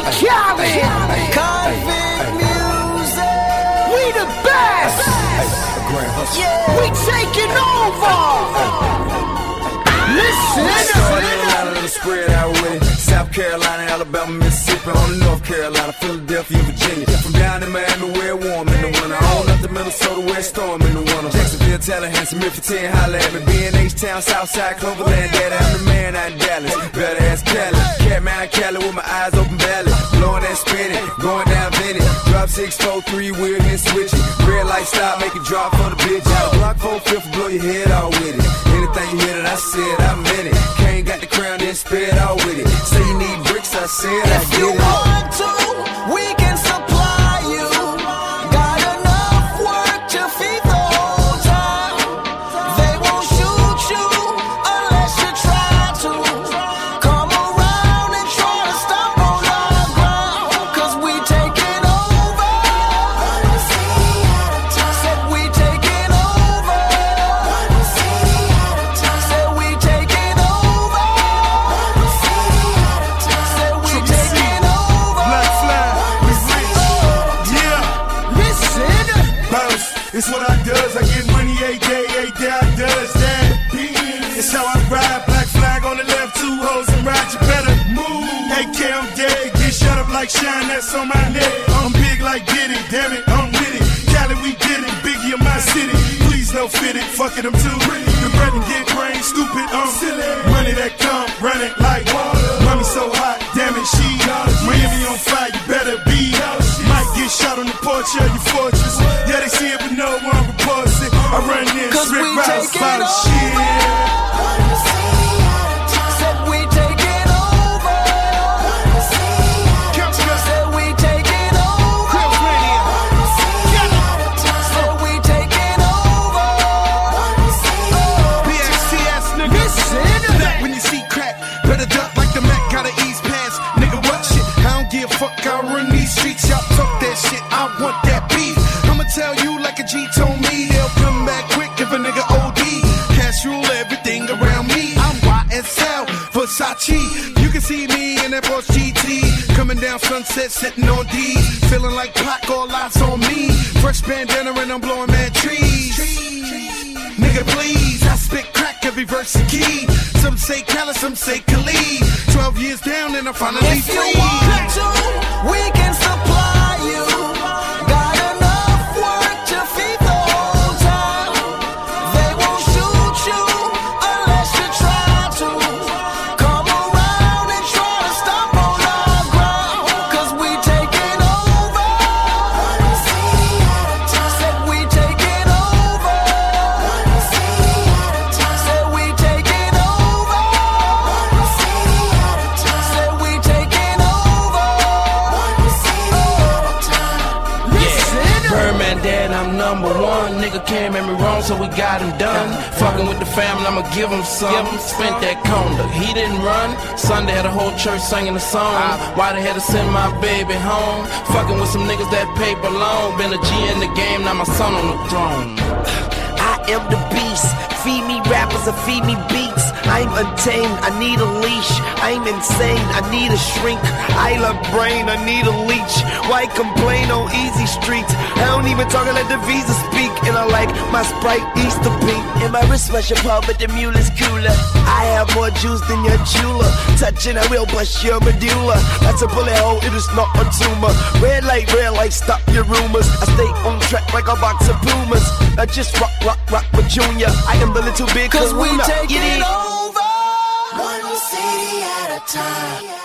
Khaled, Convict Music. We the best. We taking over. Listen. Spread out with it. South Carolina, Alabama, Mississippi, on to North Carolina, Philadelphia, Virginia. From down in Miami, where it's warm in the winter. On up to Minnesota, where it's storm in the winter. Jacksonville, Tallahassee, Memphis, 10, holla at me. B&H-Town, Southside, Cloverland, Daddy, I'm the man out in Dallas. Better ask Cali. Catman, Cali with my eyes open valley. Blowing that spinning, going down Vinny. Drop 6, 4, 3, wheel, then switch it. Red light stop, make it drop for the bitch. Out of block 4, 5th, blow your head out with it. Anything you hear that I said, I meant it. Kane got the crown, then spit out with it. Say you need bricks, I said I If get you it. want to, we can supply you. Got enough work to feed the whole town. They won't shoot you unless you try to. Come around and try to stop on our ground, 'cause we taking over. Said we taking over. Said we taking over. Said we taking over. Black flag, we rich. Yeah, Listen. bounce. It's what I does. I get money every day I does that. It's how I ride. Black flag on the left, 2 hoes and ride. You better move. AK, I'm dead. Get shut up like Shine, that's on my neck. I'm big like Diddy, damn it, I'm with it. Cali, we did it. Biggie in my city. Please don't fit it. Fuck it, I'm too pretty. The bread and get brain stupid. I'm silly. Money that come, run it like water. Mommy so hot, damn it, she Miami on fire. You better be. Might get shot on the porch of your fortress. Yeah, they see it, but no one reports it. I run in, 'Cause strip we routes, taking about over. shit. Said we taking over. Said we taking over. Said we taking over. BXTS, nigga. Listen. Back when you see crack, better duck like the Mac, gotta ease past. Nigga, what shit? I don't give a fuck, I run these streets, y'all talk that shit, I want that beef. I'ma tell you like a G told me, they'll come back quick if a nigga OD. Cash rule everything around me, I'm YSL, Versace. You can see me in that Porsche GT, coming down Sunset, sitting on D. Feeling like Pac, all eyes on me. Fresh bandana and I'm blowing mad trees. Nigga, please, I spit crack every verse a key. Some say Cali, some say Khalid. 12 years down and I'm finally If you free. want to, we can supply you. Got enough work to feed the whole town. They won't shoot you unless you try to. Come around and try to stop on our ground, 'cause we taking over. Said we taking over. Said we taking over. Said we taking over. Listen. Birdman dad, I'm #1. Nigga can't make me wrong, so we got him done. Fucking with the family, I'ma give him some. Spent that conda, he didn't run. Sunday had a whole church singing a song. Why they had to send my baby home? Fucking with some niggas that paper long. Been a G in the game, now my son on the throne. I am the beast. Feed me rappers or feed me beats. I'm untamed, I need a leash. I'm insane, I need a shrink. I love brain, I need a leech. Why complain on easy streets? I don't even talk, I let the visa speak. And I like my Sprite Easter pink. And my wrist special pub, but the mule is cooler. I have more juice than your jeweler. Touching, I will bust your medulla. That's a bullet hole, it is not a tumor. Red light, stop your rumors. I stay on track like a box of Pumas. I just rock with Junior. I am the little big 'Cause we Kahuna. taking Get it? over. One city at a time.